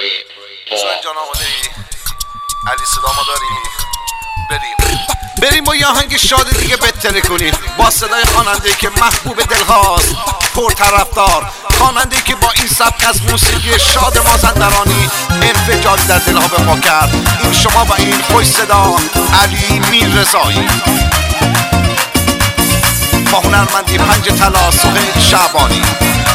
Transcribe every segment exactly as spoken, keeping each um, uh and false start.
جان آماده ای؟ علی صدا ما داری؟ بریم بریم با یه آهنگ شاد دیگه بهتره کنیم، با صدای خواننده‌ای که محبوب دلهاست، پرطرفدار، خواننده‌ای که با این سبک از موسیقی شاد مازندرانی انفجار در دلها به پا کرد. این شما و این خوش صدا علی میررضایی، با هنرمندی پنج طلا سهیل شعبانی.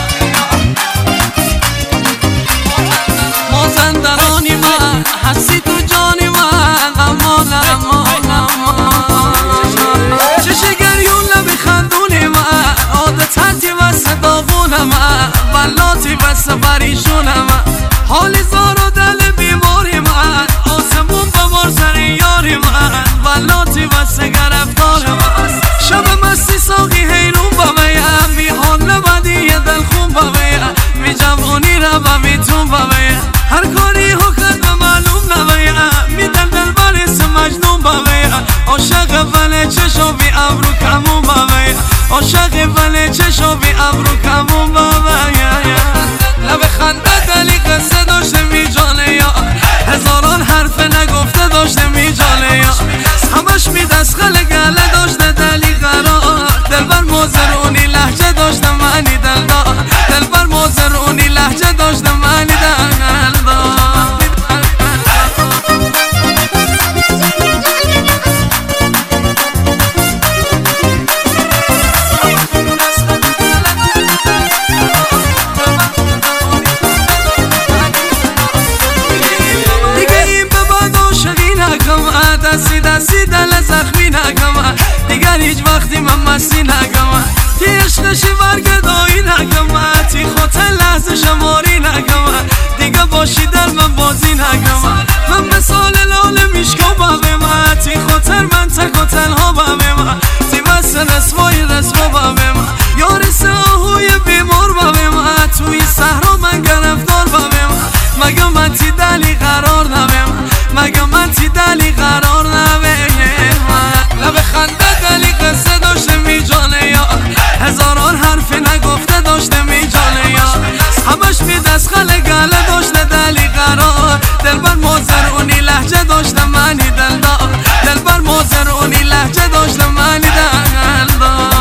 مازندرانی من هستی تو جانی من، امان امان امان چشه گریون لبی خندونی من، عادتتی واسه داغون من، بلاتی واسه پریشون من، حالی زار و دل بیماری من، آسمون ببار سر یاری من، بلاتی واسه گرفتار من، شب مستی ساقی حیرون بمیم، بی حال نبدی یه دل خون بمیم، می جوانی رو بمیتون بمیم، هر کاری حکت به معلوم نبیم، می دل دل بریس مجنون بمیم، عاشق ولی چشو بی ابرو کمون بمیم، عاشق ولی چشو بی ابرو کمون بمیم. لب خنده دلی قصه داشته می جانه یا هزاران حرف نگفته داشته می جانه یا همش می دستخل گله داشته دلی قرار، دل بر موزرونی لحجه داشته منی دل دار، دل بر موزرونی لحجه داشته منی دل دار. دستی دستی دل زخمی نگم، دیگر هیچ وقتی من مستی نگم، تی عشقشی برگدایی نگم، تی خاطر لحظه شماری نگم، دیگه باشی در من بازی نگم، من مثال لال میشکو ببم، تی خاطر من تک و تنها ببم، تی مثل رسوای رسوا ببم، یاری ساهوی بیمار ببم، توی صحرا من گرفتار ببم، مگه من تی دلی قرار نبم، مگه من تی دلی قرار نبم. لب خنده دلی قصه داشته می جانه یا هزاران حرف نگفته داشته می جانه یا همش می دستخل گله داشته دلی قرار، دل بر موزرونی لحجه داشته منی دل دار، دل بر موزرونی لحجه داشته منی دل دار.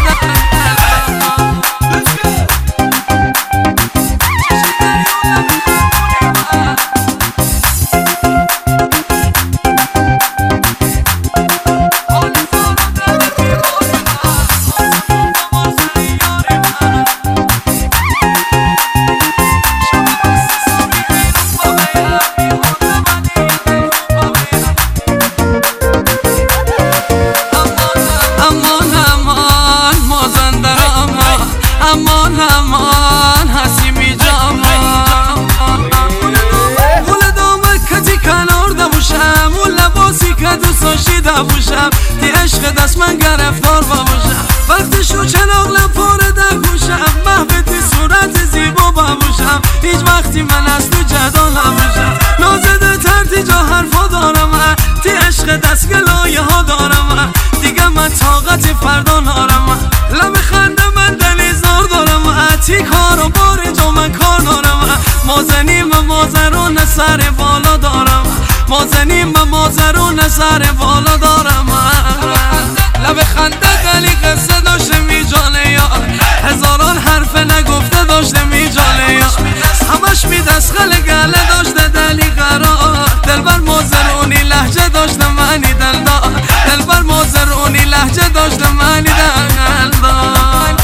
امان امان هستی می جامان، گل دامکتی کنار دبوشم، اون لباسی که دوست داشتی دبوشم، تی عشق دست من گرفتار ببوشم، وقتی شو چراغ لپاره دکوشم، محبتی صورت زیبا ببوشم، هیچ وقتی من از تو جدا نبوشم، نازده تر جا حرفا دارم، تی عشق دست گلایه ها دارم، دیگه من طاقت فردا نارم، لب خنده من دلی زار دارم، تی کار و بار جا من کار دارم، مازنیم مازرون سر بالا دارم، مازنیم مازرون سر بالا دارم. لب خنده دلی قصه داشته می جانه یا هزاران حرف نگفته داشته می جانه یا همش می دستخل گله داشته دلی قرار، دل بر موزرونی لحجه داشته منی دل دار، دل بر موزرونی لحجه داشته منی دل دار.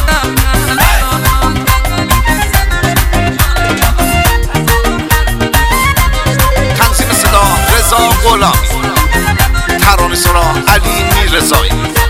تنظیم صدا رضا غلامی، ترانه سرا علی میررضایی.